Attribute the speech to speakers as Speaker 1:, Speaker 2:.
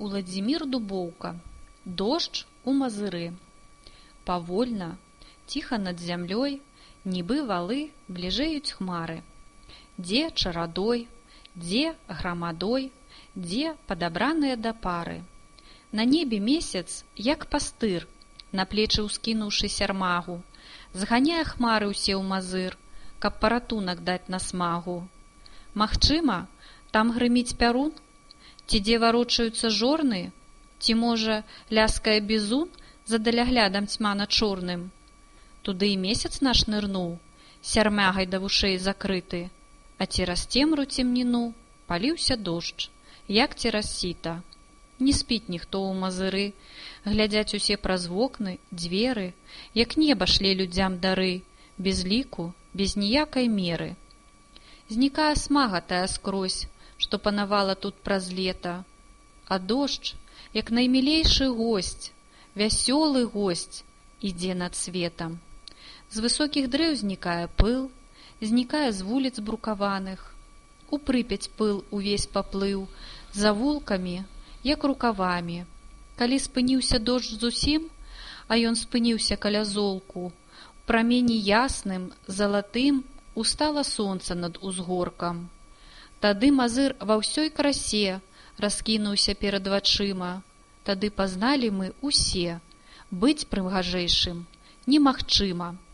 Speaker 1: Уладзімір Дубоўка. Дождж у Мазыры. Павольна, ціха над зямлёй, нібы валы бліжэюць хмары. Дзе чарадой, дзе грамадой, дзе падабраныя да пары. На небе месяц, як пастыр, на плечы ўскінуўшы сярмагу, зганяе хмары ўсе ў Мазыр, каб паратунак даць на смагу. Магчыма, там грыміць пярун? Ці дзе варочаюцца жорны? Ці, можа, ляскае бізун за даляглядам цьмана чорным? Туды і месяц наш нырнуў, сярмягай да вушэй закрыты, а цераз цемру цемніну паліўся дождж, як цераз сіта. Не спіць ніхто ў Мазыры, глядзяць усе праз вокны, дзверы, як неба шле людзям дары, без ліку, без ніякай меры. Знікае смага тая скрозь, што панавала тут праз лета, а дождж, як наймілейшы госць, вясёлы госць, ідзе над светам. З высокіх дрэў знікае пыл, знікае з вуліц брукаваных. У Прыпяць пыл увесь паплыў, за вулкамі, як рукавамі. Калі спыніўся дождж зусім, а ён спыніўся каля золку, у прамені ясным, залатым устала сонца над узгоркам. Тады Мазыр ва ўсёй красе раскінуўся перад вачыма. Тады пазналі мы усе, быць прыгажэйшым немагчыма.